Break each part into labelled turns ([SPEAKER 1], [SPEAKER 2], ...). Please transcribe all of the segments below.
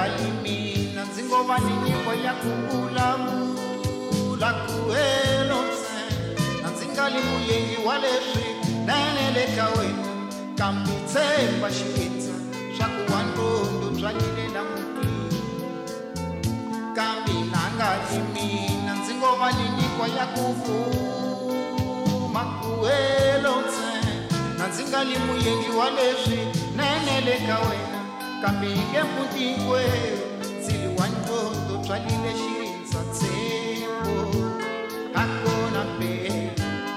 [SPEAKER 1] mina nzingova ninyimbo ya kuvulavula kuhelo ntsena nzingali muyengi wa leswi neneleka wena kambe tshemba xivitsa swa ku wa ntondo byarile lamukile kambe nangati mina nzingova ninyimbo ya kuvuma kuhelo ntsena nzingali muyengi wa leswi neneleka wena kambe ngemputikwe zili wa ntondo byarile xirindza tshembo akona mpela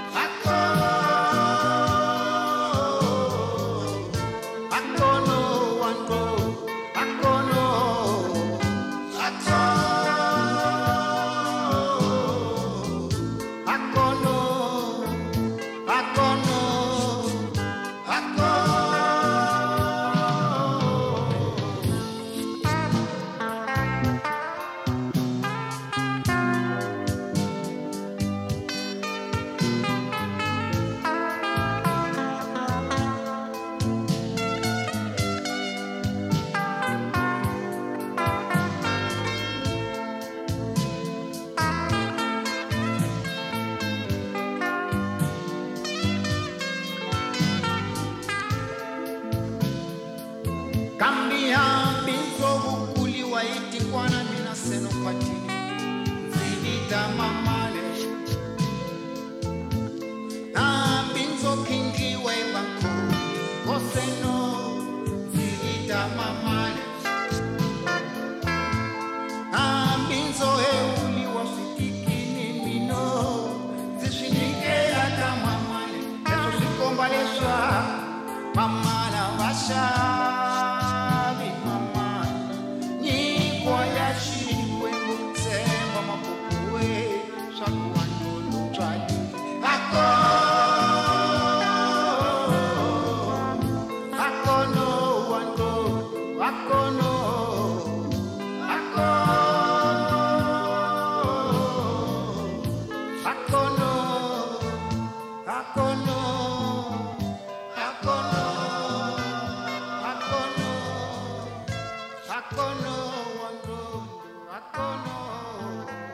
[SPEAKER 1] Kambia binzo bukuli wa iti kwana mina seno patini Zinita mamale Na binzo kingi wa ibanko Koseno Zinita mamale Na binzo euli wa fitikini mino Zishinike yata mamale Yesu sikombalesha Mamala washa Akono